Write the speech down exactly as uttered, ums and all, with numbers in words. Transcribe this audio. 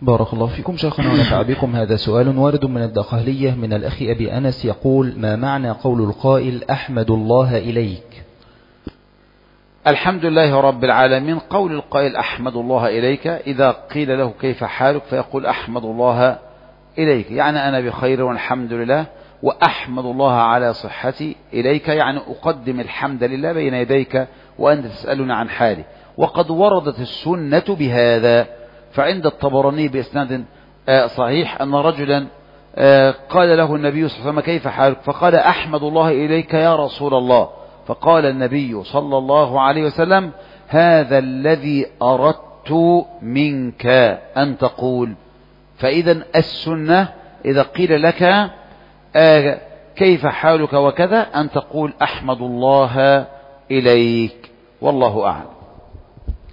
بارك الله فيكم شيخنا ونفع بكم. هذا سؤال وارد من الدقهلية من الأخ أبي أنس يقول: ما معنى قول القائل أحمد الله إليك؟ الحمد لله رب العالمين. قول القائل أحمد الله إليك إذا قيل له كيف حالك فيقول أحمد الله إليك، يعني أنا بخير والحمد لله، وأحمد الله على صحتي إليك، يعني أقدم الحمد لله بين يديك وأنت تسألنا عن حالي. وقد وردت السنة بهذا، فعند الطبراني بإسناد صحيح أن رجلا قال له النبي صلى الله عليه وسلم كيف حالك؟ فقال أحمد الله إليك يا رسول الله. فقال النبي صلى الله عليه وسلم: هذا الذي أردت منك أن تقول. فإذا السنة إذا قيل لك كيف حالك وكذا أن تقول أحمد الله إليك، والله أعلم.